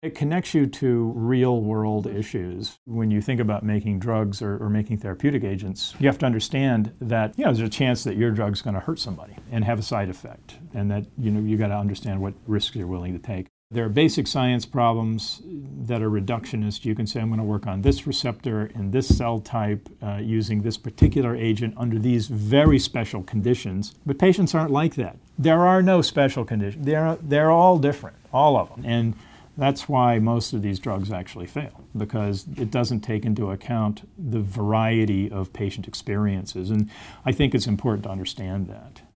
It connects you to real-world issues. When you think about making drugs or making therapeutic agents, you have to understand that there's a chance that your drug's going to hurt somebody and have a side effect, and that you got to understand what risks you're willing to take. There are basic science problems that are reductionist. You can say, I'm going to work on this receptor in this cell type using this particular agent under these very special conditions. But patients aren't like that. There are no special conditions. They're all different, all of them. And that's why most of these drugs actually fail, because it doesn't take into account the variety of patient experiences. And I think it's important to understand that.